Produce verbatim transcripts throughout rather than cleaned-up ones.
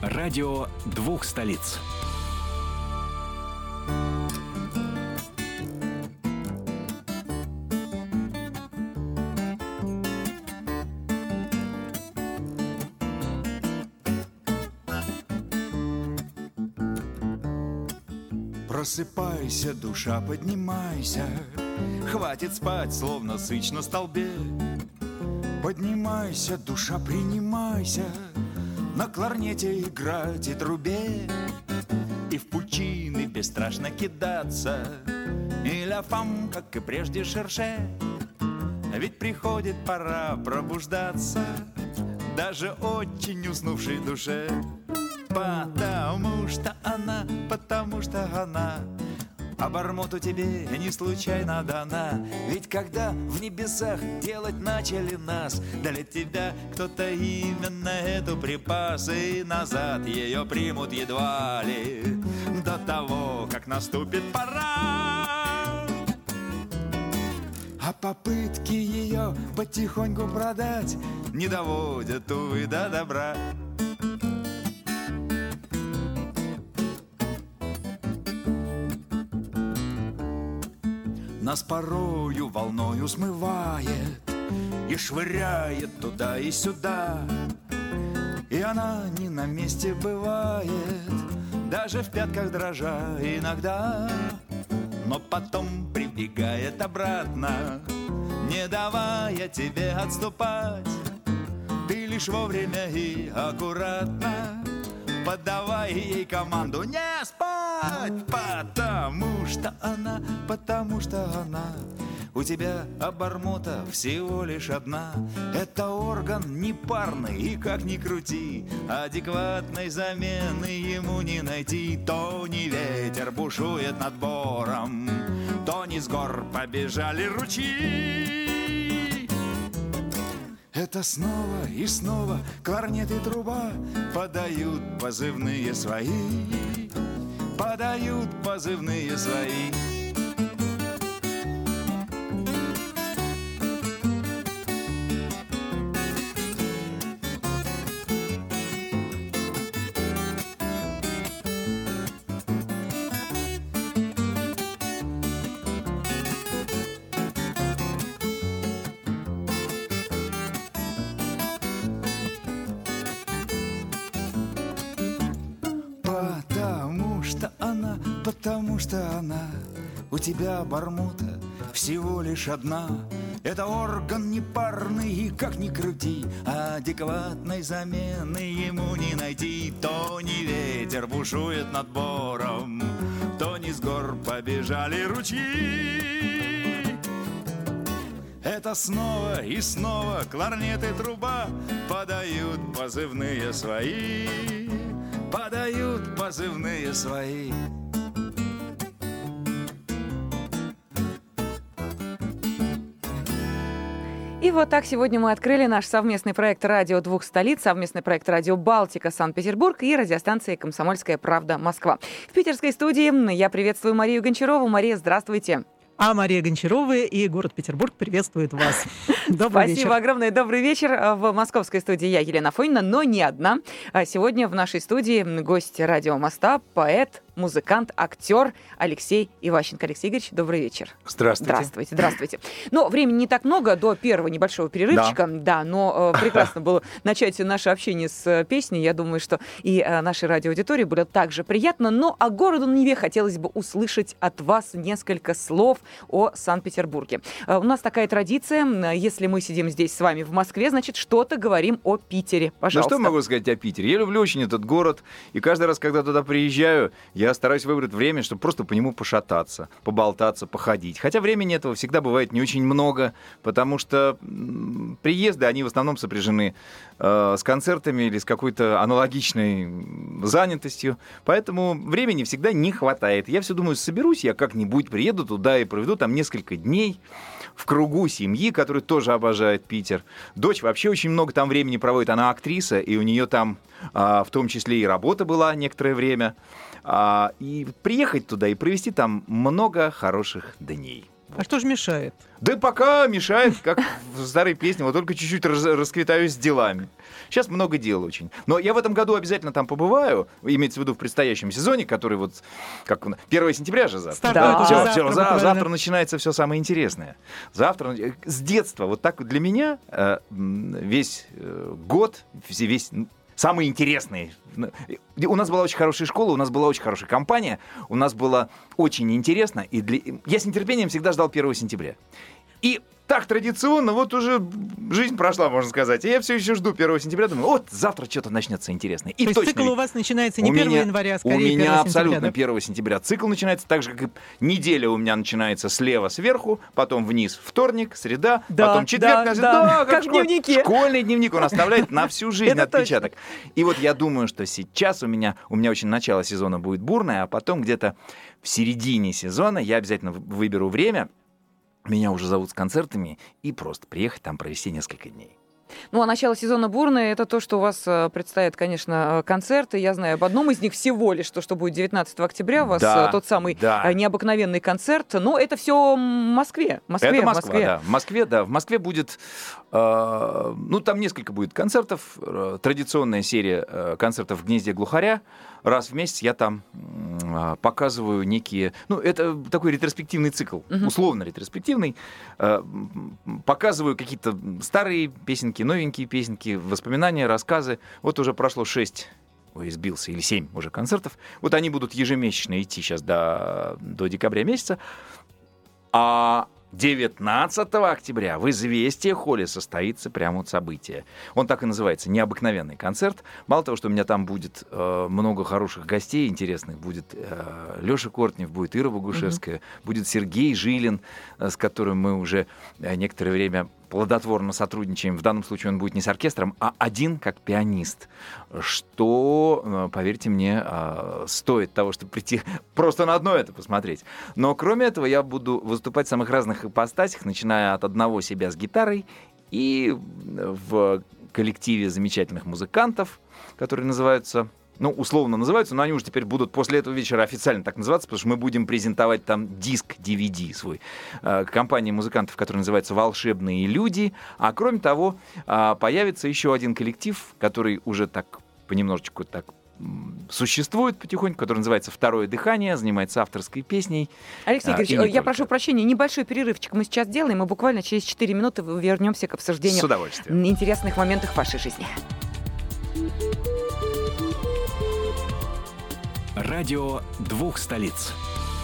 Радио двух столиц. Просыпайся, душа, поднимайся, хватит спать, словно сыч на столбе. Поднимайся, душа, принимайся, на кларнете играть и трубе. И в пучины бесстрашно кидаться, и ля-фам, как и прежде, шерше. Ведь приходит пора пробуждаться даже очень уснувшей душе. Потому что она, потому что она обормоту тебе не случайно дана. Ведь когда в небесах делать начали нас, для тебя кто-то именно эту припас, и назад ее примут едва ли до того, как наступит пора. А попытки ее потихоньку продать не доводят, увы, до добра. Нас порою волною смывает и швыряет туда и сюда, и она не на месте бывает, даже в пятках дрожа иногда. Но потом прибегает обратно, не давая тебе отступать. Ты лишь вовремя и аккуратно подавай ей команду не спать. Потому что она, потому что она у тебя обормота всего лишь одна. Это орган непарный, и как ни крути, адекватной замены ему не найти. То не ветер бушует над бором, то не с гор побежали ручьи. Это снова и снова кларнет и труба подают позывные свои, подают позывные свои. Потому что она у тебя обормота всего лишь одна. Это орган непарный, и как ни крути, адекватной замены ему не найти. То не ветер бушует над бором, то не с гор побежали ручьи. Это снова и снова кларнет и труба подают позывные свои, подают позывные свои. И вот так сегодня мы открыли наш совместный проект «Радио двух столиц», совместный проект «Радио Балтика» Санкт-Петербург и радиостанции «Комсомольская правда» Москва. В питерской студии я приветствую Марию Гончарову. Мария, здравствуйте. А Мария Гончарова и город Петербург приветствует вас. Добрый вечер. Спасибо огромное. Добрый вечер. В московской студии я, Елена Афонина, но не одна. Сегодня в нашей студии гость радио Моста, поэт, музыкант, актер Алексей Иващенко. Алексей Игоревич, добрый вечер. Здравствуйте. Здравствуйте, здравствуйте. Но времени не так много до первого небольшого перерывчика, да, да но э, прекрасно было начать наше общение с песней. Я думаю, что и э, нашей радиоаудитории будет также приятно. Но о городу Неве хотелось бы услышать от вас несколько слов о Санкт-Петербурге. Э, у нас такая традиция, если мы сидим здесь с вами в Москве, значит, что-то говорим о Питере. Пожалуйста. Ну что могу сказать о Питере? Я люблю очень этот город, и каждый раз, когда туда приезжаю, я стараюсь выбрать время, чтобы просто по нему пошататься, поболтаться, походить. Хотя времени этого всегда бывает не очень много, потому что приезды, они в основном сопряжены э, с концертами или с какой-то аналогичной занятостью. Поэтому времени всегда не хватает. Я все думаю, соберусь я как-нибудь, приеду туда и проведу там несколько дней в кругу семьи, которая тоже обожает Питер. Дочь вообще очень много там времени проводит. Она актриса, и у нее там э, в том числе и работа была некоторое время. И приехать туда и провести там много хороших дней. А что же мешает? Да пока мешает, как в старой песне, вот только чуть-чуть раз, расквитаюсь с делами. Сейчас много дел очень. Но я в этом году обязательно там побываю, имеется в виду в предстоящем сезоне, который вот, как первого сентября же завтра. Да, да, все, завтра, все, буквально. завтра начинается все самое интересное. Завтра, с детства, вот так для меня весь год, весь... Самые интересные. У нас была очень хорошая школа, у нас была очень хорошая компания, у нас было очень интересно. И для... Я с нетерпением всегда ждал первого сентября. И так традиционно, вот уже жизнь прошла, можно сказать. И я все еще жду первого сентября, думаю, вот завтра что-то начнется интересное. И То есть точно цикл ведь... у вас начинается не у первого меня, января, а скорее у меня первого абсолютно сентября, да? первого сентября. Цикл начинается так же, как и неделя у меня начинается слева сверху, потом вниз вторник, среда, Да, потом четверг. да, Да, да, да, как в школе. дневнике. Школьный дневник он оставляет на всю жизнь Это отпечаток. И вот я думаю, что сейчас у меня, у меня очень начало сезона будет бурное, а потом где-то в середине сезона я обязательно выберу время. Меня уже зовут с концертами, и просто приехать там провести несколько дней. Ну, а начало сезона бурное — это то, что у вас э, предстоят, конечно, э, концерты. Я знаю об одном из них всего лишь, то, что будет девятнадцатого октября. У вас Да, э, тот самый да. э, необыкновенный концерт. Но это все в Москве. В Москве, Это в Москва, Москве. да. В Москве, да. В Москве будет... Э, ну, там несколько будет концертов. Э, традиционная серия э, концертов в «Гнезде глухаря». Раз в месяц я там э, показываю некие... Ну, это такой ретроспективный цикл, uh-huh. условно ретроспективный. Э, показываю какие-то старые песенки, новенькие песенки, воспоминания, рассказы. Вот уже прошло шесть... Ой, сбился, или семь уже концертов. Вот они будут ежемесячно идти сейчас до, до декабря месяца. А девятнадцатого октября в «Известия холле» состоится прямо вот событие. Он так и называется «Необыкновенный концерт». Мало того, что у меня там будет э, много хороших гостей интересных. Будет э, Лёша Кортнев, будет Ира Богушевская, mm-hmm. будет Сергей Жилин, э, с которым мы уже э, некоторое время плодотворно сотрудничаем. В данном случае он будет не с оркестром, а один как пианист. Что, поверьте мне, стоит того, чтобы прийти просто на одно это посмотреть. Но кроме этого я буду выступать в самых разных ипостасях, начиная от одного себя с гитарой и в коллективе замечательных музыкантов, которые называются... Ну, условно называются, но они уже теперь будут после этого вечера официально так называться, потому что мы будем презентовать там диск ди ви ди свой. Э, компания музыкантов, которая называется «Волшебные люди». А кроме того, э, появится еще один коллектив, который уже так понемножечку так существует потихоньку, который называется «Второе дыхание», занимается авторской песней. Алексей а, Игоревич, я только. прошу прощения, небольшой перерывчик мы сейчас делаем, и буквально через четыре минуты вернемся к обсуждению С удовольствием. интересных моментов в вашей жизни. Радио двух столиц.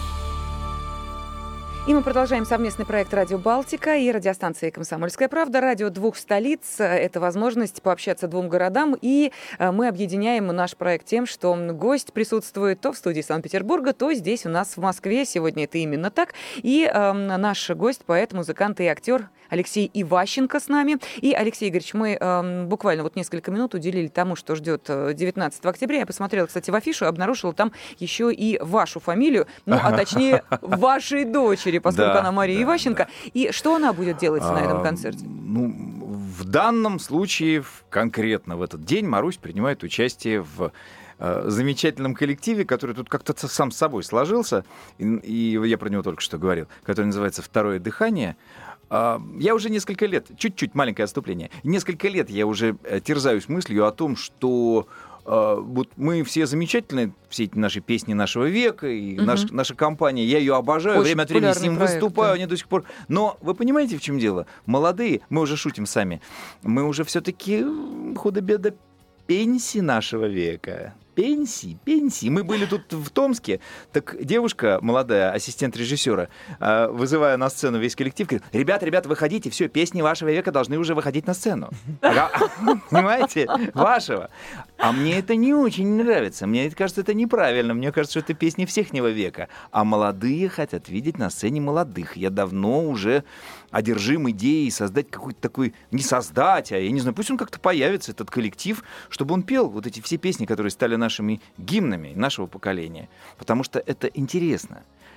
И мы продолжаем совместный проект «Радио Балтика» и радиостанции «Комсомольская правда». Радио двух столиц — это возможность пообщаться двум городам. И мы объединяем наш проект тем, что гость присутствует то в студии Санкт-Петербурга, то здесь у нас в Москве. Сегодня это именно так. И э, наш гость, поэт, музыкант и актер Алексей Иващенко с нами. И, Алексей Игоревич, мы э, буквально вот несколько минут уделили тому, что ждет девятнадцатого октября. Я посмотрела, кстати, в афишу и обнаружила там еще и вашу фамилию, ну, а точнее, вашей дочери, поскольку да, она Мария да, Иващенко. Да. И что она будет делать а, на этом концерте? Ну, в данном случае, конкретно в этот день, Марусь принимает участие в э, замечательном коллективе, который тут как-то сам с собой сложился, и, и я про него только что говорил, который называется «Второе дыхание». Я уже несколько лет, чуть-чуть маленькое отступление, несколько лет я уже терзаюсь мыслью о том, что Uh, вот мы все замечательные, все эти наши песни нашего века, и uh-huh. наш, наша компания, я ее обожаю, очень время от времени с ним проект, выступаю, да. Они до сих пор... Но вы понимаете, в чем дело? Молодые, мы уже шутим сами, мы уже все-таки худо-бедо пенси нашего века. Пенсии, пенсии. Мы были тут в Томске, так девушка, молодая, ассистент режиссера, вызывая на сцену весь коллектив, говорит: ребята, ребята, выходите, все, песни вашего века должны уже выходить на сцену. Понимаете? Вашего. А мне это не очень нравится. Мне кажется, это неправильно. Мне кажется, что это песни всехнего века. А молодые хотят видеть на сцене молодых. Я давно уже одержим идеей создать какой-то такой... Не создать, а я не знаю, пусть он как-то появится, этот коллектив, чтобы он пел вот эти все песни, которые стали нашими гимнами нашего поколения. Потому что это интересно.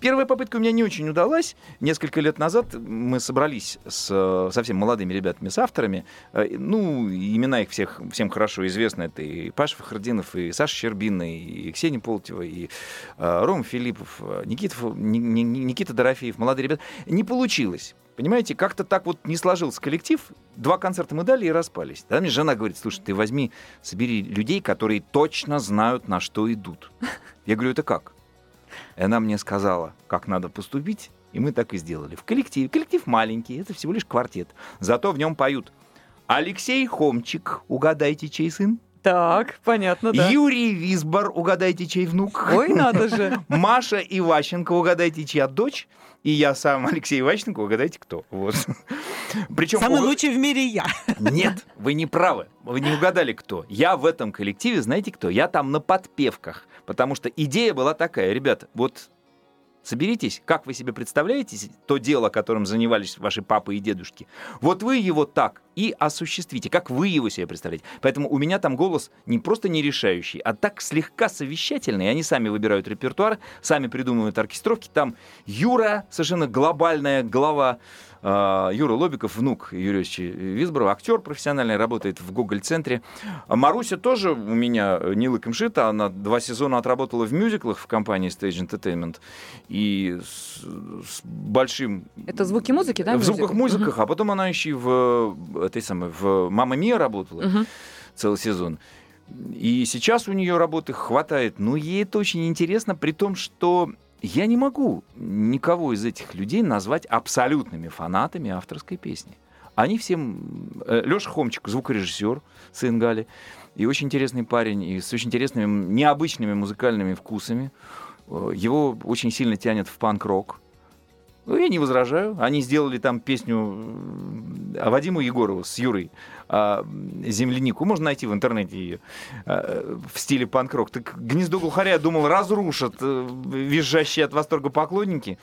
Первая попытка у меня не очень удалась. Несколько лет назад мы собрались с совсем молодыми ребятами, с авторами. Ну, имена их всех, всем хорошо известны. Это и Паша Фахрудинов, и Саша Щербина, и Ксения Полтева, и Рома Филиппов, Никита, Никита Дорофеев, молодые ребята. Не получилось. Понимаете, как-то так вот не сложился коллектив. Два концерта мы дали и распались. Тогда мне жена говорит: слушай, ты возьми, собери людей, которые точно знают, на что идут. Я говорю: это как? И она мне сказала, как надо поступить, и мы так и сделали. В коллективе. Коллектив маленький, это всего лишь квартет. Зато в нем поют Алексей Хомчик, угадайте, чей сын? Так, понятно, да. Юрий Висбор, угадайте, чей внук? Ой, надо же. Маша Иващенко, угадайте, чья дочь? И я сам, Алексей Иващенко, угадайте, кто. Вот. Причем самый уг... лучший в мире я. Нет, вы не правы. Вы не угадали, кто. Я в этом коллективе, знаете кто? Я там на подпевках. Потому что идея была такая. Ребята, вот соберитесь, как вы себе представляете то дело, которым занимались ваши папы и дедушки. Вот вы его так и осуществите, как вы его себе представляете. Поэтому у меня там голос не просто не решающий, а так слегка совещательный. Они сами выбирают репертуар, сами придумывают оркестровки. Там Юра, совершенно глобальная глава, Юра Лобиков, внук Юрия Ильича Висборова, актер профессиональный, работает в Гоголь-центре. Маруся тоже у меня не лыком шита, она два сезона отработала в мюзиклах в компании Stage Entertainment. И с, с большим... Это звуки музыки, да? В звуках музыках, uh-huh. А потом она еще и в, этой самой, в «Мамма Мия» работала uh-huh. целый сезон. И сейчас у нее работы хватает. Но ей это очень интересно, при том, что я не могу никого из этих людей назвать абсолютными фанатами авторской песни. Они всем... Лёша Хомчик, звукорежиссер, сын Гали, и очень интересный парень, и с очень интересными, необычными музыкальными вкусами. Его очень сильно тянет в панк-рок. Ну, я не возражаю. Они сделали там песню Вадиму Егорову с Юрой, «Землянику». Можно найти в интернете ее в стиле панк-рок. Так «Гнездо глухаря», думал, разрушат визжащие от восторга поклонники.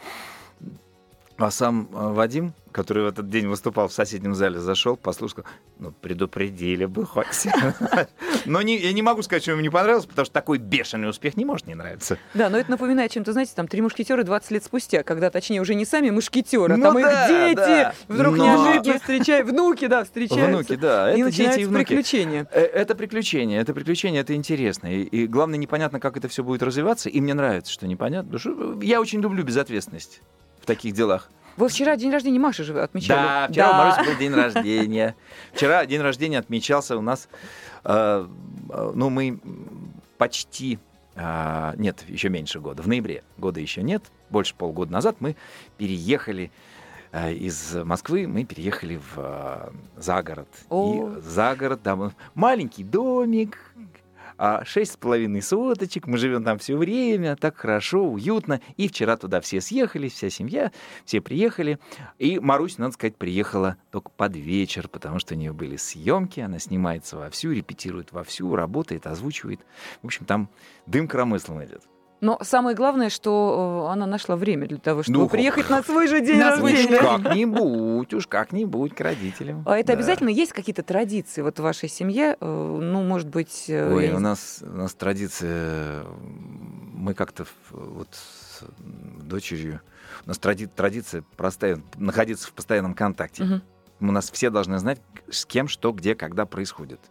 А сам Вадим, который в этот день выступал в соседнем зале, зашел, послушал, сказал: ну, предупредили бы хоть. Но не, я не могу сказать, что ему не понравилось, потому что такой бешеный успех не может не нравиться. Да, но это напоминает чем-то, знаете, там «Три мушкетера» двадцать лет спустя, когда, точнее, уже не сами мушкетеры, а ну, там да, их дети да. вдруг Но... неожиданно встречают, внуки, да, встречаются. Внуки, да, и это начинаются дети и внуки. приключения. Это приключения, это приключения, это интересно. И, и главное, непонятно, как это все будет развиваться, и мне нравится, что непонятно. Потому что я очень люблю безответственность в таких делах. Вы вчера день рождения Маши же отмечали. Да, вчера да. у Маруси был день рождения. Вчера день рождения отмечался у нас, э, ну, мы почти, э, нет, еще меньше года, в ноябре, года еще нет, больше полгода назад мы переехали э, из Москвы, мы переехали в э, загород. О. И загород, там маленький домик, а шесть с половиной соточек, мы живем там все время, так хорошо, уютно. И вчера туда все съехались, вся семья, все приехали. И Маруся, надо сказать, приехала только под вечер, потому что у нее были съемки, она снимается вовсю, репетирует вовсю, работает, озвучивает. В общем, там дым коромыслом идет. Но самое главное, что она нашла время для того, чтобы Ну, приехать на свой же день на свой рождения. же. Как-нибудь, уж как-нибудь к родителям. А это Да. обязательно есть какие-то традиции вот в вашей семье? Ну, может быть... Ой, я... у нас, у нас традиция... Мы как-то вот с дочерью... У нас тради, традиция простая, находиться в постоянном контакте. Угу. У нас все должны знать, с кем, что, где, когда происходит.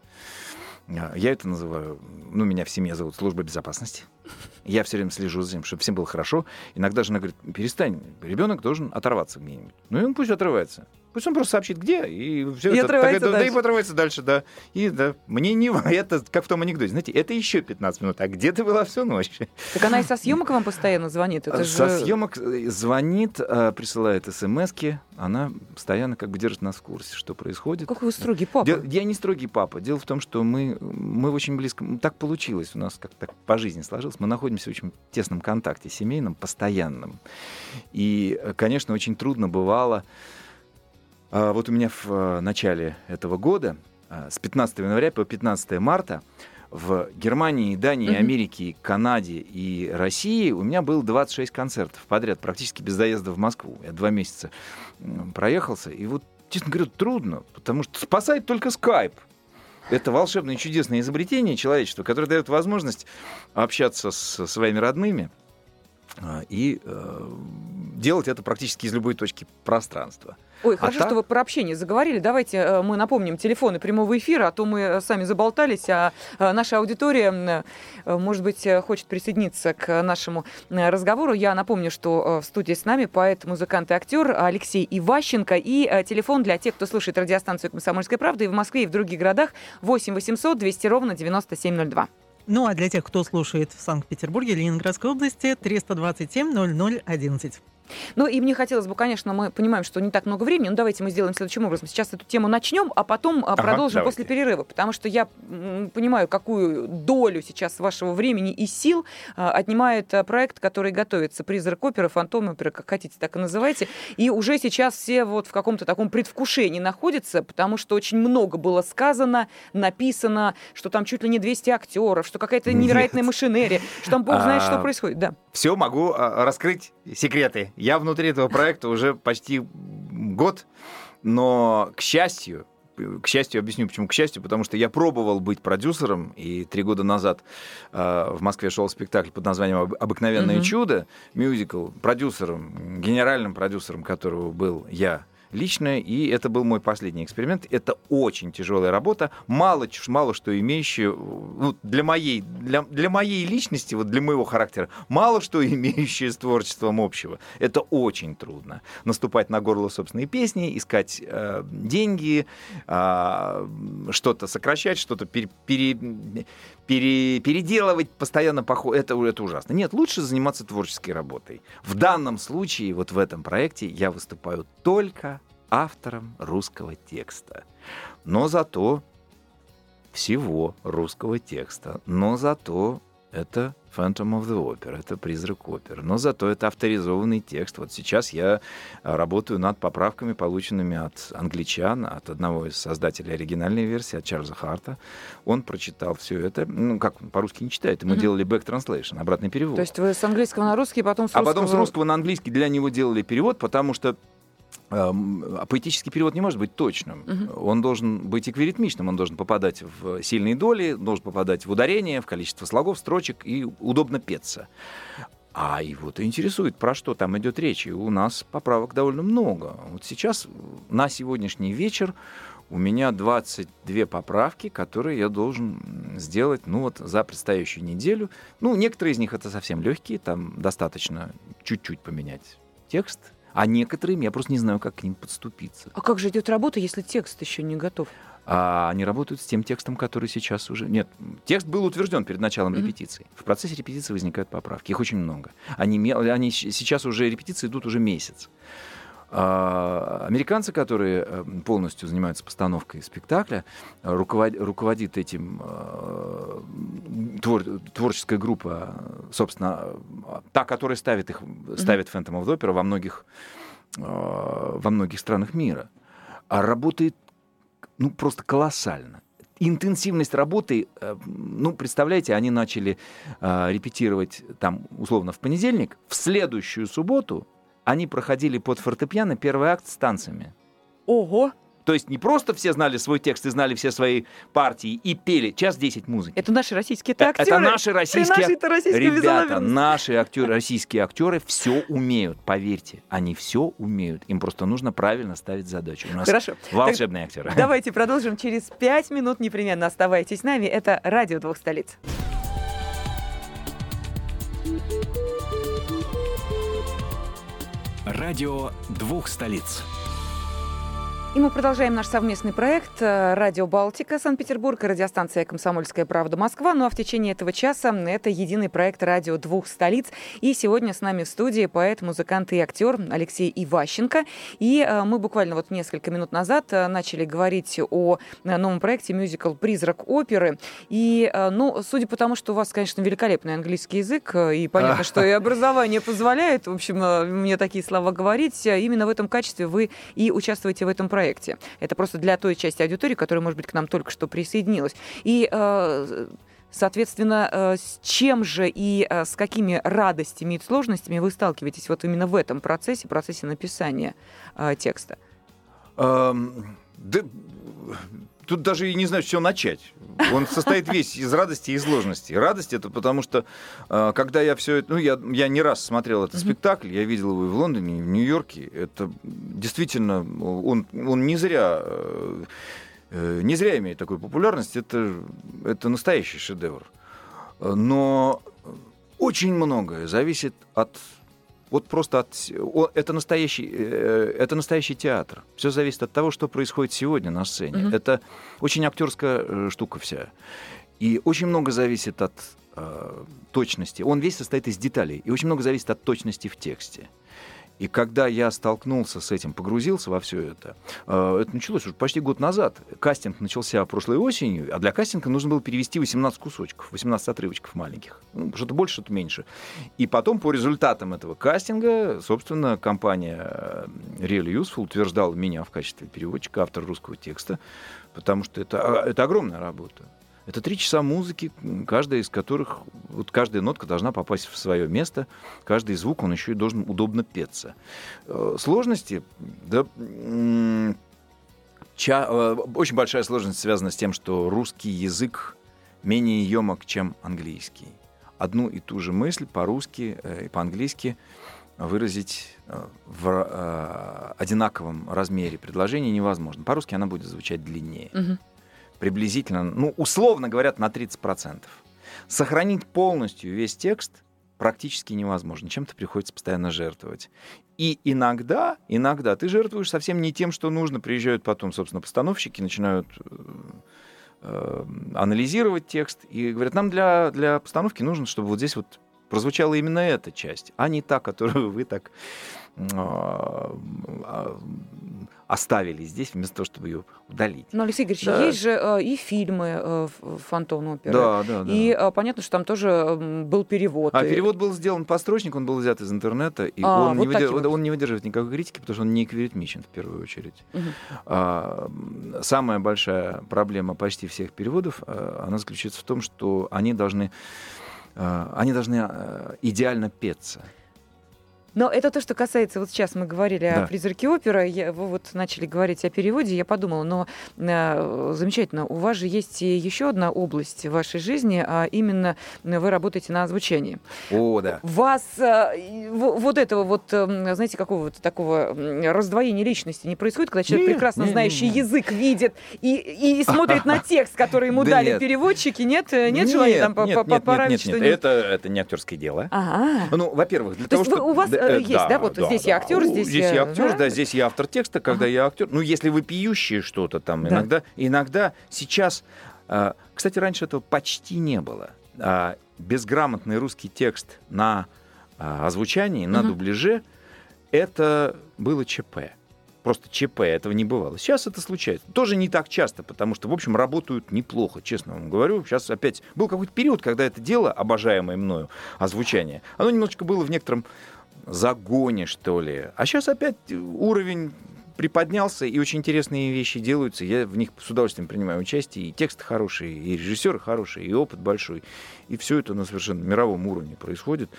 Я это называю... Ну, меня в семье зовут служба безопасности. Я все время слежу за тем, чтобы всем было хорошо. Иногда жена говорит: перестань, ребенок должен оторваться где-нибудь. Ну, и он пусть отрывается. Пусть он просто сообщит, где, и все И это. отрывается Так, да, дальше. и отрывается дальше, да. И да, мне не... Это как в том анекдоте. Знаете, это еще пятнадцать минут. А где ты была всю ночь? Так она и со съемок вам постоянно звонит? Это Со же... съемок звонит, присылает смски. Она постоянно как бы держит нас в курсе, что происходит. Какой вы строгий папа. Дел- Я не строгий папа. Дело в том, что мы, мы очень близко... Так получилось у нас, как так по жизни сложилось. Мы находимся в очень тесном контакте, семейном, постоянном. И, конечно, очень трудно бывало... Вот у меня в начале этого года, с пятнадцатого января по пятнадцатое марта, в Германии, Дании, Мгм. Америке, Канаде и России у меня было двадцать шесть концертов подряд, практически без доезда в Москву. Я два месяца м, проехался. И вот, честно говоря, трудно, потому что спасает только скайп. Это волшебное и чудесное изобретение человечества, которое дает возможность общаться с своими родными. и делать это практически из любой точки пространства. Ой, а хорошо, так... что вы про общение заговорили. Давайте э, мы напомним телефоны прямого эфира, а то мы сами заболтались, а э, наша аудитория, э, может быть, хочет присоединиться к нашему э, разговору. Я напомню, что э, в студии с нами поэт, музыкант и актер Алексей Иващенко. И э, телефон для тех, кто слушает радиостанцию «Комсомольская правда» и в Москве, и в других городах восемь восемьсот двести ровно девяносто семь ноль два. Ну а для тех, кто слушает в Санкт-Петербурге, Ленинградской области, триста двадцать семь ноль ноль одиннадцать. Ну и мне хотелось бы, конечно, мы понимаем, что не так много времени, но давайте мы сделаем следующим образом. Сейчас эту тему начнем, а потом ага, продолжим давайте. После перерыва, потому что я м, понимаю, какую долю сейчас вашего времени и сил а, отнимает а, проект, который готовится. «Призрак оперы», «Фантом оперы», как хотите, так и называйте. И уже сейчас все вот в каком-то таком предвкушении находятся, потому что очень много было сказано, написано, что там чуть ли не двести актеров, что какая-то невероятная Нет. машинерия, что там бог знает, а... что происходит. Да. Все, могу а, раскрыть секреты. Я внутри этого проекта уже почти год, но, к счастью, к счастью, объясню, почему к счастью, потому что я пробовал быть продюсером, и три года назад э, в Москве шел спектакль под названием «Обыкновенное mm-hmm. чудо», мюзикл, продюсером, генеральным продюсером которого был я лично, и это был мой последний эксперимент. Это очень тяжелая работа, мало, мало что имеющая, ну, для, моей, для, для моей личности, вот для моего характера, мало что имеющее с творчеством общего. Это очень трудно. Наступать на горло собственной песни, искать э, деньги, э, что-то сокращать, что-то пере, пере, пере, переделывать постоянно. Похо... Это, это ужасно. Нет, лучше заниматься творческой работой. В данном случае, вот в этом проекте, я выступаю только автором русского текста. Но зато всего русского текста. Но зато это Phantom of the Opera, это «Призрак оперы». Но зато это авторизованный текст. Вот сейчас я работаю над поправками, полученными от англичан, от одного из создателей оригинальной версии, от Чарльза Харта. Он прочитал все это. Ну, как он по-русски не читает, мы mm-hmm. делали back translation, обратный перевод. То есть вы с английского на русский, потом с а русского... А потом с русского на английский для него делали перевод, потому что А поэтический перевод не может быть точным. Uh-huh. Он должен быть эквиритмичным, он должен попадать в сильные доли, должен попадать в ударение, в количество слогов, строчек и удобно петься. А его-то интересует, про что там идет речь. И у нас поправок довольно много. Вот сейчас, на сегодняшний вечер, у меня двадцать две поправки, которые я должен сделать, ну, вот, за предстоящую неделю. Ну, некоторые из них это совсем легкие, там достаточно чуть-чуть поменять текст. А некоторым я просто не знаю, как к ним подступиться. А как же идет работа, если текст еще не готов? А они работают с тем текстом, который сейчас уже... Нет, текст был утвержден перед началом mm-hmm. репетиции. В процессе репетиции возникают поправки. Их очень много. Они, они сейчас уже, репетиции идут уже месяц. А американцы, которые полностью занимаются постановкой спектакля, руковод, руководит этим э, твор, творческая группа, собственно, та, которая ставит их, ставит mm-hmm. Phantom of the Opera во многих, э, во многих странах мира. А работает, ну, просто колоссально. Интенсивность работы, э, ну, представляете, они начали э, репетировать там, условно, в понедельник, в следующую субботу они проходили под фортепиано первый акт с танцами. Ого! То есть не просто все знали свой текст и знали все свои партии и пели час десять музыки. Это наши российские актеры. Это наши российские актеры. Ребята, наши актеры, российские актеры все умеют, поверьте, они все умеют. Им просто нужно правильно ставить задачу. У нас Хорошо. волшебные так актеры. Давайте продолжим через пять минут. Непременно оставайтесь с нами. Это «Радио двух столиц». Радио двух столиц. И мы продолжаем наш совместный проект «Радио Балтика», Санкт-Петербург и радиостанция «Комсомольская правда», Москва. Ну а в течение этого часа это единый проект «Радио двух столиц». И сегодня с нами в студии поэт, музыкант и актер Алексей Иващенко. И мы буквально вот несколько минут назад начали говорить о новом проекте мюзикл «Призрак оперы». И, ну, судя по тому, что у вас, конечно, великолепный английский язык, и понятно, что и образование позволяет, в общем, мне такие слова говорить, именно в этом качестве вы и участвуете в этом проекте. проекте. Это просто для той части аудитории, которая, может быть, к нам только что присоединилась. И, соответственно, с чем же и с какими радостями и сложностями вы сталкиваетесь вот именно в этом процессе, процессе написания текста? Um, да, тут даже и не знаю, с чего начать. Он состоит весь из радости и из сложности. Радость — это потому что, когда я все это... Ну, я, я не раз смотрел этот mm-hmm. спектакль, я видел его и в Лондоне, и в Нью-Йорке. Это действительно... Он, он не зря... Не зря имеет такую популярность. Это, это настоящий шедевр. Но очень многое зависит от... Вот просто от... Это настоящий, это настоящий театр. Все зависит от того, что происходит сегодня на сцене. Mm-hmm. Это очень актерская штука вся. И очень много зависит от э, точности. Он весь состоит из деталей. И очень много зависит от точности в тексте. И когда я столкнулся с этим, погрузился во все это, э, это началось уже почти год назад. Кастинг начался прошлой осенью, а для кастинга нужно было перевести восемнадцать кусочков, восемнадцать отрывочков маленьких. Ну, что-то больше, что-то меньше. И потом по результатам этого кастинга, собственно, компания Really Useful утверждала меня в качестве переводчика, автора русского текста, потому что это, это огромная работа. Это три часа музыки, каждая из которых, вот каждая нотка должна попасть в свое место, каждый звук, он еще и должен удобно петься. Сложности, да, ча, очень большая сложность связана с тем, что русский язык менее емок, чем английский. Одну и ту же мысль по-русски и по-английски выразить в одинаковом размере предложения невозможно. По-русски она будет звучать длиннее. Угу. Приблизительно, ну, условно говорят, на тридцать процентов. Сохранить полностью весь текст практически невозможно. Чем-то приходится постоянно жертвовать. И иногда, иногда ты жертвуешь совсем не тем, что нужно. Приезжают потом, собственно, постановщики, начинают э, анализировать текст и говорят, нам для, для постановки нужно, чтобы вот здесь вот прозвучала именно эта часть, а не та, которую вы так... Э, э, оставили здесь, вместо того, чтобы ее удалить. Ну, Алексей Игоревич, да. Есть же э, и фильмы э, «Фантом оперы». Да, да, да. И э, понятно, что там тоже э, был перевод. А и... перевод был сделан построчник, он был взят из интернета, и а, он, вот не выдерж... вот. он не выдерживает никакой критики, потому что он не эквиритмичен в первую очередь. Угу. А, самая большая проблема почти всех переводов, она заключается в том, что они должны, они должны идеально петься. Но это то, что касается, вот сейчас мы говорили да. о «Призраке оперы», я, вы вот начали говорить о переводе, я подумала, но э, замечательно, у вас же есть и еще одна область в вашей жизни, а именно вы работаете на озвучании. О, да. Вас э, вот этого вот, э, знаете, какого-то такого раздвоения личности не происходит, когда человек, нет, прекрасно нет, знающий нет, нет. язык, видит и, и смотрит на текст, который ему дали переводчики, нет? Нет желания там поправить что-нибудь? Это не актерское дело. Ну, во-первых, для того, чтобы... У вас есть, да, да? Вот да, здесь да. я актер, здесь, здесь я актер, да? да, здесь я автор текста, когда ага. я актер. Ну, если вопиющее что-то там, да. иногда, иногда сейчас, э, кстати, раньше этого почти не было. Э, безграмотный русский текст на э, озвучании, на угу. дубляже, это было ЧП. Просто ЧП, этого не бывало. Сейчас это случается. Тоже не так часто, потому что, в общем, работают неплохо, честно вам говорю. Сейчас опять был какой-то период, когда это дело, обожаемое мною, озвучание, оно немножечко было в некотором загоне, что ли. А сейчас опять уровень приподнялся, и очень интересные вещи делаются. Я в них с удовольствием принимаю участие. И тексты хорошие, и режиссеры хорошие, и опыт большой. И все это на совершенно мировом уровне происходит.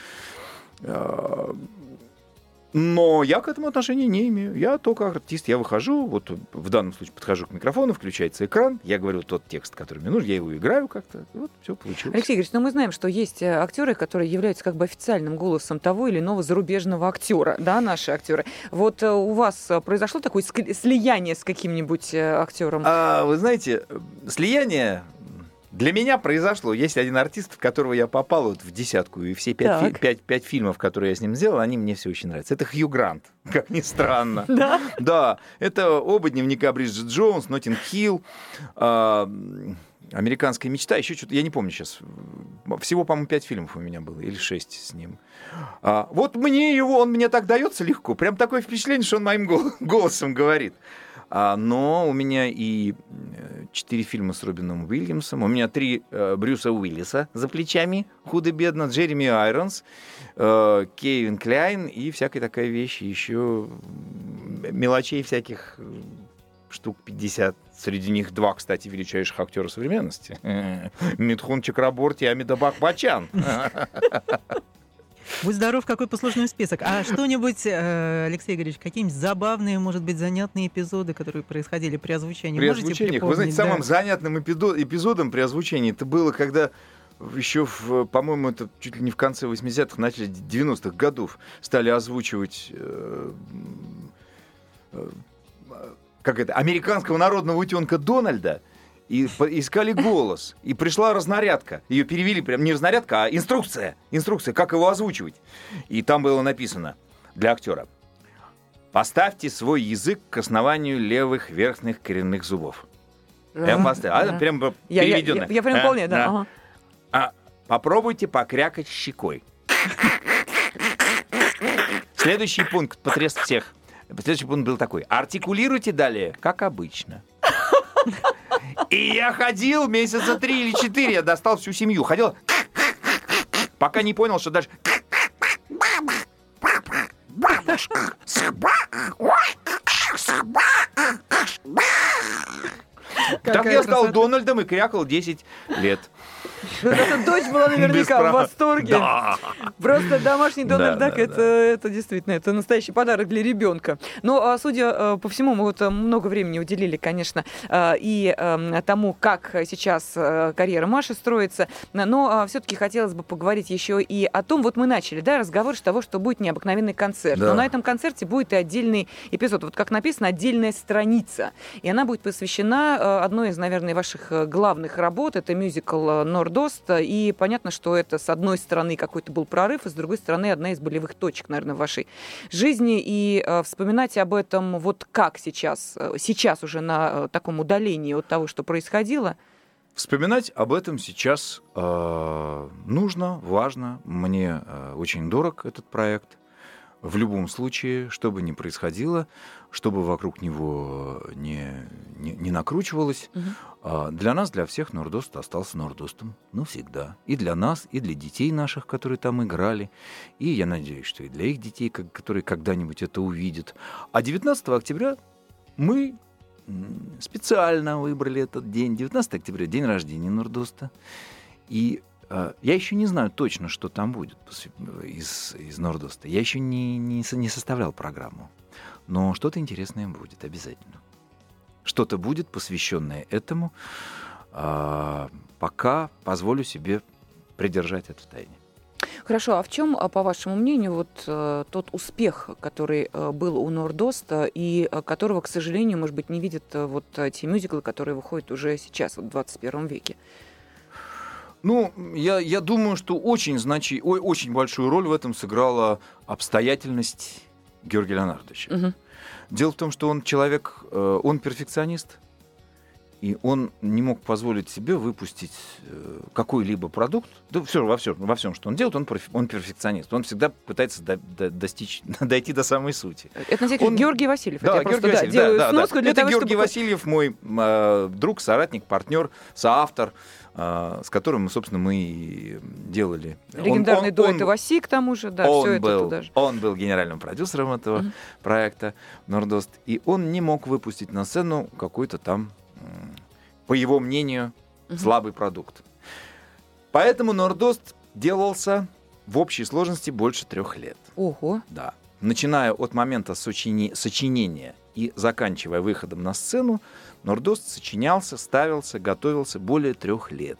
Но я к этому отношения не имею. Я только артист, я выхожу, вот в данном случае подхожу к микрофону, включается экран, я говорю тот текст, который мне нужен, я его играю как-то, вот все получилось. Алексей Игоревич, но мы знаем, что есть актеры, которые являются как бы официальным голосом того или иного зарубежного актера, да, наши актеры. Вот у вас произошло такое слияние с каким-нибудь актером? А, вы знаете, слияние... Для меня произошло. Есть один артист, в которого я попал вот в десятку, и все пять, фи- пять, пять фильмов, которые я с ним сделал, они мне все очень нравятся. Это Хью Грант, как ни странно. Да? Да. Это оба дневника Бриджит Джонс, Ноттинг Хилл, Американская мечта, еще что-то, я не помню сейчас. Всего, по-моему, пять фильмов у меня было, или шесть с ним. А, вот мне его, он мне так дается легко. Прям такое впечатление, что он моим голосом говорит. А, но у меня и четыре фильма с Робином Уильямсом, у меня три э, Брюса Уиллиса за плечами, худо-бедно, Джереми Айронс, э, Кевин Кляйн и всякая такая вещь, еще мелочей всяких штук пятьдесят. Среди них два, кстати, величайших актера современности. Митхун Чакраборти и Амитабх Баччан. Будь здоров, какой послужной список. А что-нибудь, Алексей Игоревич, какие-нибудь забавные, может быть, занятные эпизоды, которые происходили при озвучении? При Можете озвучениях. Вы знаете, да? самым занятным эпизодом при озвучении это было, когда еще, в, по-моему, это чуть ли не в конце восьмидесятых, начале девяностых годов стали озвучивать э, э, как это, американского народного утенка Дональда. И искали голос. И пришла разнарядка. Ее перевели прям не разнарядка, а инструкция. Инструкция, как его озвучивать. И там было написано для актера: поставьте свой язык к основанию левых верхних коренных зубов. Я поставил. А, прям переведено. Я, я, я прям помню, да. Ага. А, попробуйте покрякать щекой. Следующий пункт потряс всех. Следующий пункт был такой: артикулируйте далее, как обычно. И я ходил месяца три или четыре, я достал всю семью, ходил, пока не понял, что дальше... Так я стал Дональдом и крякал десять лет. Эта дочь была наверняка в восторге. Да. Просто домашний Дональд Да, Дак, да, это, да. это действительно это настоящий подарок для ребенка. Но, судя по всему, мы вот много времени уделили, конечно, и тому, как сейчас карьера Маши строится. Но все-таки хотелось бы поговорить еще и о том, вот мы начали, да, разговор с того, что будет необыкновенный концерт. Да. Но на этом концерте будет и отдельный эпизод. Вот как написано, отдельная страница. И она будет посвящена одной из, наверное, ваших главных работ. Это мюзикл «Нордост». И понятно, что это, с одной стороны, какой-то был прорыв, и с другой стороны, одна из болевых точек, наверное, в вашей жизни. И э, вспоминать об этом вот как сейчас, сейчас уже на э, таком удалении от того, что происходило. Вспоминать об этом сейчас э, нужно, важно. Мне э, очень дорог этот проект. В любом случае, что бы ни происходило, чтобы вокруг него не, не, не накручивалось, угу. Для нас, для всех Нордост остался Нордостом навсегда. И для нас, и для детей наших, которые там играли. И я надеюсь, что и для их детей, которые когда-нибудь это увидят. А девятнадцатого октября мы специально выбрали этот день. девятнадцатого октября — день рождения Нордоста. И я еще не знаю точно, что там будет из, из Нордоста. Я еще не, не, не составлял программу. Но что-то интересное будет обязательно. Что-то будет, посвященное этому. А, пока позволю себе придержать это в тайне. Хорошо, а в чем, по вашему мнению, вот э, тот успех, который э, был у Нордоста и э, которого, к сожалению, может быть, не видят э, вот те мюзиклы, которые выходят уже сейчас, вот, в двадцать первом веке? Ну, я, я думаю, что очень, значи, ой, очень большую роль в этом сыграла обстоятельность Георгия Леонардовича. Угу. Дело в том, что он человек, э, он перфекционист, и он не мог позволить себе выпустить э, какой-либо продукт. Да, все, во, всем, во всем, что он делает, он, он перфекционист. Он всегда пытается до, до, достичь, дойти до самой сути. Это, на самом деле, Георгий Васильев. Да, я Георгий просто Васильев, да, делаю да, сноску да, для это того, Георгий чтобы... Васильев, мой э, друг, соратник, партнер, соавтор, э, с которым, собственно, мы и делали. Легендарный он, он, дуэт он, Иваси, к тому же, да, он все был, это туда же. Он был генеральным продюсером этого uh-huh. проекта «Нордост», и он не мог выпустить на сцену какой-то там, по его мнению, uh-huh. слабый продукт. Поэтому «Нордост» делался в общей сложности больше трех лет. Ого! Да. Начиная от момента сочини... сочинения и заканчивая выходом на сцену, «Нордост» сочинялся, ставился, готовился более трех лет.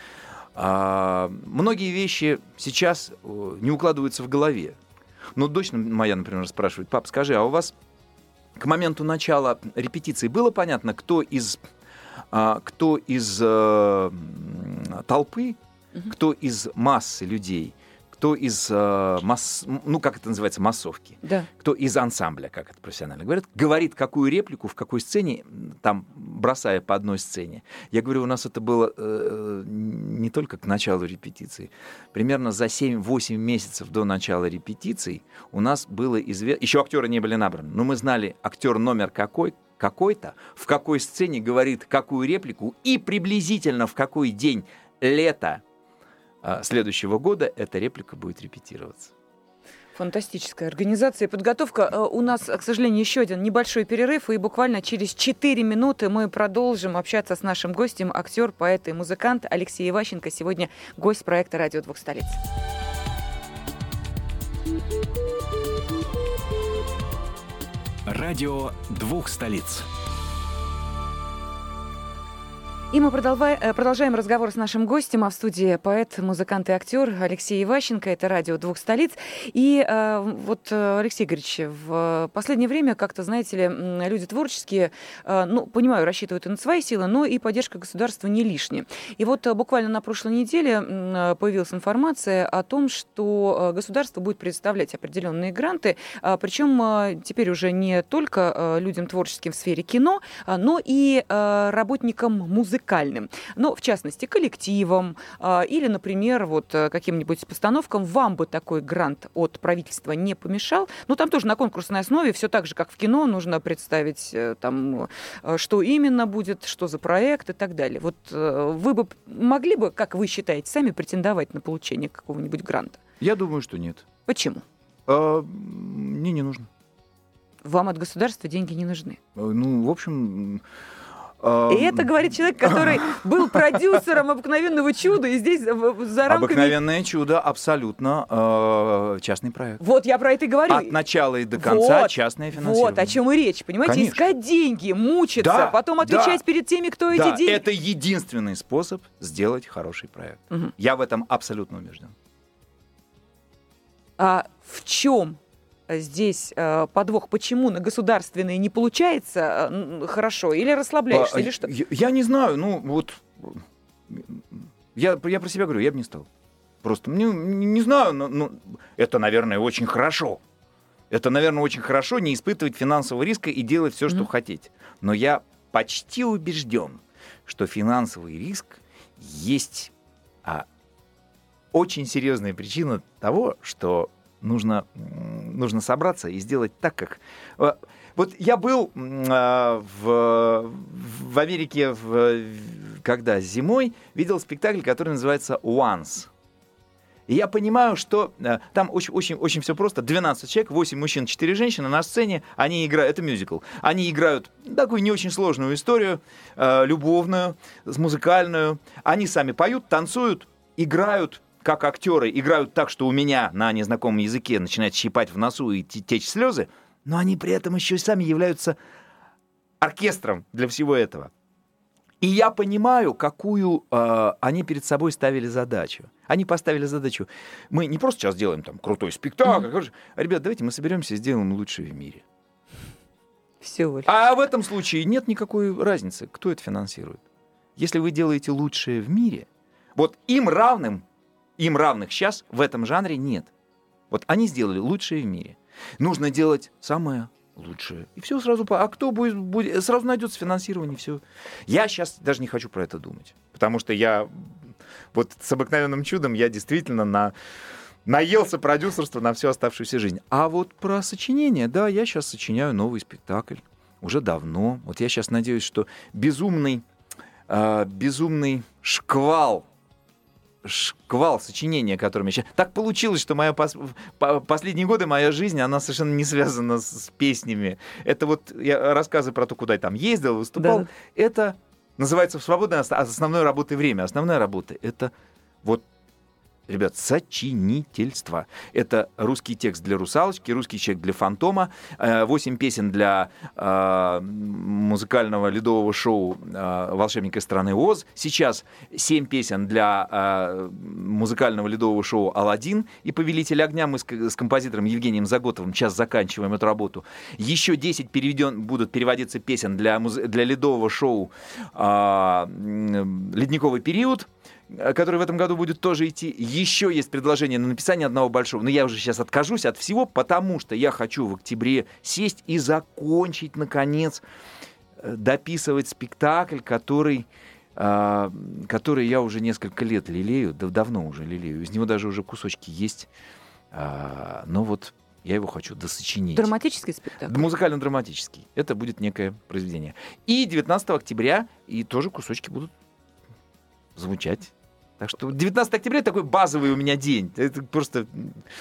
А, многие вещи сейчас не укладываются в голове. Но дочь моя, например, спрашивает: пап, скажи, а у вас к моменту начала репетиции было понятно, кто из, а, кто из а, толпы, mm-hmm. кто из массы людей, кто из, э, масс... ну, как это называется, массовки, да. кто из ансамбля, как это профессионально говорят, говорит, какую реплику, в какой сцене, там, бросая по одной сцене. Я говорю, у нас это было э, не только к началу репетиции. Примерно за семь-восемь месяцев до начала репетиций у нас было известно... Еще актеры не были набраны, но мы знали, актер номер какой, какой-то, в какой сцене говорит какую реплику и приблизительно в какой день лета следующего года эта реплика будет репетироваться. Фантастическая организация и подготовка. У нас, к сожалению, еще один небольшой перерыв, и буквально через четыре минуты мы продолжим общаться с нашим гостем, актер, поэт и музыкант Алексей Иващенко. Сегодня гость проекта «Радио двух столиц». Радио двух столиц. И мы продолжаем разговор с нашим гостем, а в студии поэт, музыкант и актер Алексей Иващенко. Это радио двух столиц. И э, вот, Алексей Игоревич, в последнее время как-то, знаете ли, люди творческие, э, ну, понимаю, рассчитывают и на свои силы, но и поддержка государства не лишняя. И вот буквально на прошлой неделе появилась информация о том, что государство будет предоставлять определенные гранты, причем теперь уже не только людям творческим в сфере кино, но и работникам музыки. Ну, в частности, коллективам э, или, например, вот каким-нибудь постановкам. Вам бы такой грант от правительства не помешал? Ну, там тоже на конкурсной основе, все так же, как в кино, нужно представить, э, там, э, что именно будет, что за проект и так далее. Вот э, вы бы могли бы, как вы считаете, сами претендовать на получение какого-нибудь гранта? Я думаю, что нет. Почему? А, мне не нужно. Вам от государства деньги не нужны? Ну, в общем... И это говорит человек, который был продюсером «Обыкновенного чуда», и здесь за рамками... «Обыкновенное чудо» абсолютно э, частный проект. Вот я про это и говорю. От начала и до конца вот, частное финансирование. Вот о чем и речь, понимаете? Конечно. Искать деньги, мучиться, да, потом отвечать да, перед теми, кто да, эти деньги... это единственный способ сделать хороший проект. Угу. Я в этом абсолютно убежден. А в чем здесь э, подвох? Почему на государственные не получается э, хорошо? Или расслабляешься, а, или что? Я, я не знаю, ну вот... Я, я про себя говорю, я бы не стал. Просто не, не знаю, но, но это, наверное, очень хорошо. Это, наверное, очень хорошо не испытывать финансового риска и делать все, что mm-hmm. хотите. Но я почти убежден, что финансовый риск есть а, очень серьезная причина того, что нужно, нужно собраться и сделать так, как... Вот я был а, в, в Америке, в, когда зимой, видел спектакль, который называется «Once». И я понимаю, что а, там очень, очень, очень все просто. двенадцать человек, восемь мужчин, четыре женщины на сцене. Они играют, это мюзикл. Они играют такую не очень сложную историю, а, любовную, музыкальную. Они сами поют, танцуют, играют, как актеры. Играют так, что у меня на незнакомом языке начинает щипать в носу и течь слезы. Но они при этом еще и сами являются оркестром для всего этого. И я понимаю, какую э, они перед собой ставили задачу. Они поставили задачу. Мы не просто сейчас делаем там крутой спектакль. Mm-hmm. А, ребят, давайте мы соберемся и сделаем лучшее в мире. Всего лишь. А в этом случае нет никакой разницы, кто это финансирует. Если вы делаете лучшее в мире, вот им равным, им равных сейчас в этом жанре нет. Вот они сделали лучшее в мире. Нужно делать самое лучшее. И все сразу... А кто будет... будет сразу найдется финансирование, все. Я сейчас даже не хочу про это думать. Потому что я... Вот с «Обыкновенным чудом» я действительно на... наелся продюсерства на всю оставшуюся жизнь. А вот про сочинение, да, я сейчас сочиняю новый спектакль. Уже давно. Вот я сейчас надеюсь, что безумный... Э, безумный шквал шквал сочинения, которым я сейчас... Так получилось, что моя пос... последние годы моя жизнь, она совершенно не связана с, с песнями. Это вот я рассказы про то, куда я там ездил, выступал. Да. Это называется в свободное основной работой время. Основная работа — это вот, ребят, сочинительство. Это русский текст для «Русалочки», русский текст для «Фантома», восемь песен для э, музыкального ледового шоу э, «Волшебник из страны Оз». Сейчас семь песен для э, музыкального ледового шоу «Аладдин» и «Повелитель огня». Мы с, с композитором Евгением Заготовым сейчас заканчиваем эту работу. Еще десять переведен, будут переводиться песен для, для ледового шоу э, «Ледниковый период», который в этом году будет тоже идти. Еще есть предложение на написание одного большого. Но я уже сейчас откажусь от всего, потому что я хочу в октябре сесть и закончить, наконец, дописывать спектакль, который, э, который я уже несколько лет лелею, да, давно уже лелею. Из него даже уже кусочки есть. Э, но вот я его хочу досочинить. Драматический спектакль? Музыкально-драматический. Это будет некое произведение. И девятнадцатого октября и тоже кусочки будут звучать. Так что девятнадцатого октября такой базовый у меня день. Это просто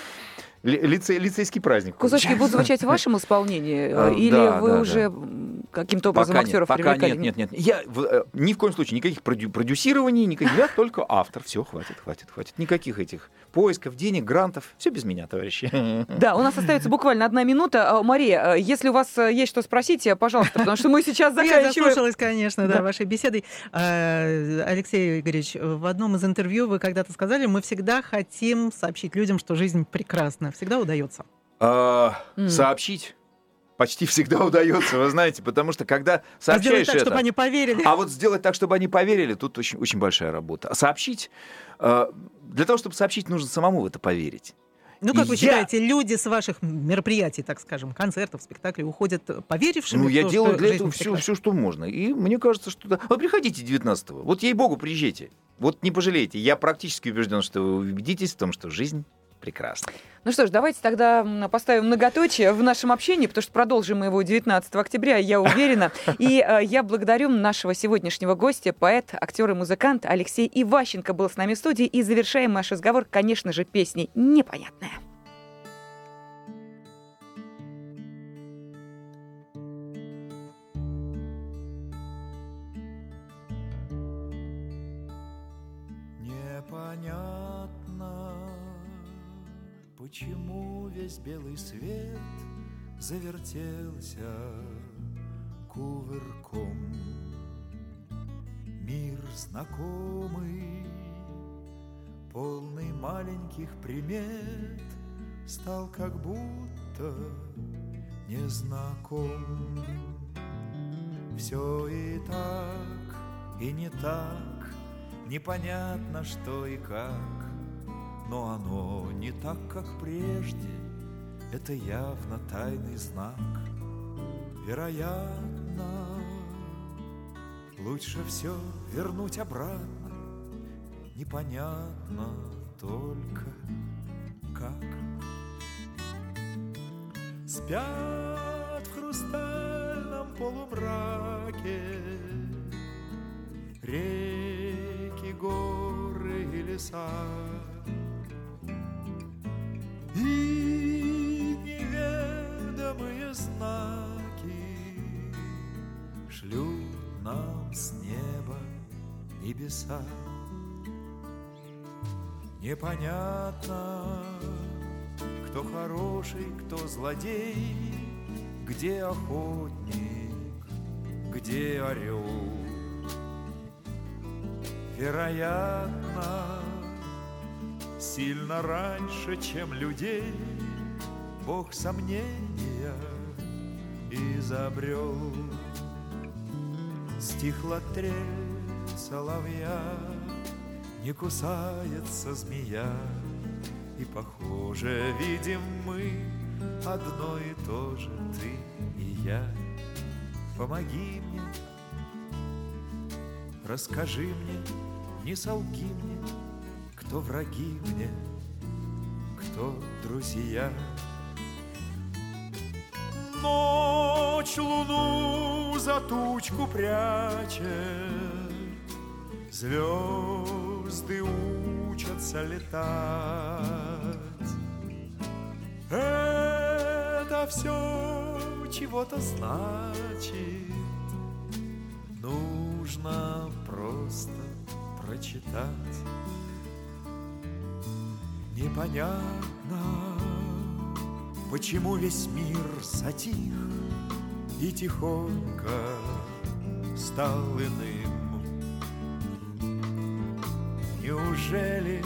лицей, лицейский праздник. Кусочки будут звучать в вашем исполнении? Или да, вы да, уже да. каким-то образом пока актеров нет, пока привлекали? нет, нет, нет. Я в, ни в коем случае никаких продю- продюсирований, никаких. Я только автор. Все, хватит, хватит, хватит. Никаких этих поисков, денег, грантов. Все без меня, товарищи. Да, у нас остается буквально одна минута. Мария, если у вас есть что спросить, пожалуйста, потому что мы сейчас заканчиваем. Я заслушалась, конечно, да, вашей беседой. Алексей Игоревич, в одном из интервью вы когда-то сказали, мы всегда хотим сообщить людям, что жизнь прекрасна. Всегда удается. Сообщить? Почти всегда удается, вы знаете, потому что когда сообщаешь а сделать так, это... чтобы они поверили. А вот сделать так, чтобы они поверили, тут очень, очень большая работа. А сообщить... Э, для того, чтобы сообщить, нужно самому в это поверить. Ну, как вы Я... считаете, люди с ваших мероприятий, так скажем, концертов, спектаклей уходят поверившими? Ну, в я то, делаю что для жизнь этого все, прекрасна? все, что можно. И мне кажется, что... Да. Вот приходите девятнадцатого. Вот, ей-богу, приезжайте. Вот не пожалеете. Я практически убежден, что вы убедитесь в том, что жизнь прекрасна. Ну что ж, давайте тогда поставим многоточие в нашем общении, потому что продолжим мы его девятнадцатого октября, я уверена. И э, я благодарю нашего сегодняшнего гостя, поэт, актер и музыкант Алексей Иващенко был с нами в студии. И завершаем наш разговор, конечно же, песней «Непонятная». Непонятно, почему весь белый свет завертелся кувырком. Мир знакомый, полный маленьких примет, стал как будто незнаком. Все и так, и не так, непонятно что и как, но оно не так, как прежде, это явно тайный знак. Вероятно, лучше все вернуть обратно, непонятно только как. Спят в хрустальном полумраке реки, горы и леса, и неведомые знаки шлют нам с неба небеса. Непонятно, кто хороший, кто злодей, где охотник, где орел. Вероятно, сильно раньше, чем людей, Бог сомнения изобрел. Стихла трель соловья, не кусается змея, и, похоже, видим мы одно и то же, ты и я. Помоги мне, расскажи мне, не солги мне, кто враги мне, кто друзья. Ночь луну за тучку прячет, звезды учатся летать. Это все чего-то значит, нужно просто прочитать. Непонятно, почему весь мир затих и тихонько стал иным. Неужели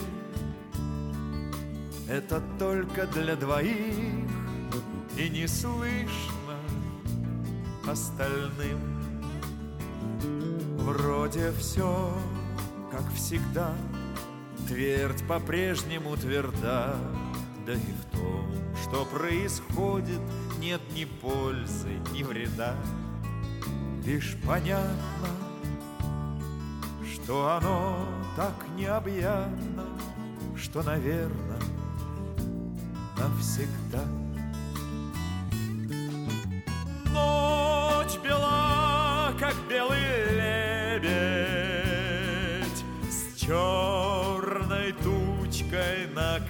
это только для двоих и не слышно остальным? Вроде все, как всегда, твердь по-прежнему тверда, да и в том, что происходит, нет ни пользы, ни вреда. Лишь понятно, что оно так необъятно, что, наверно, навсегда. Ночь бела, как белый лебедь, с черной тучкой на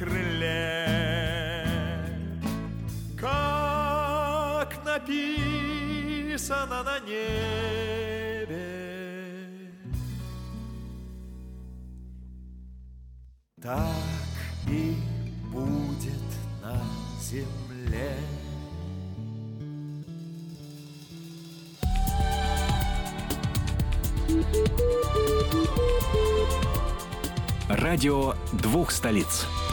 крыле. Как написано написано на небе. Так и будет на земле. Радио двух столиц.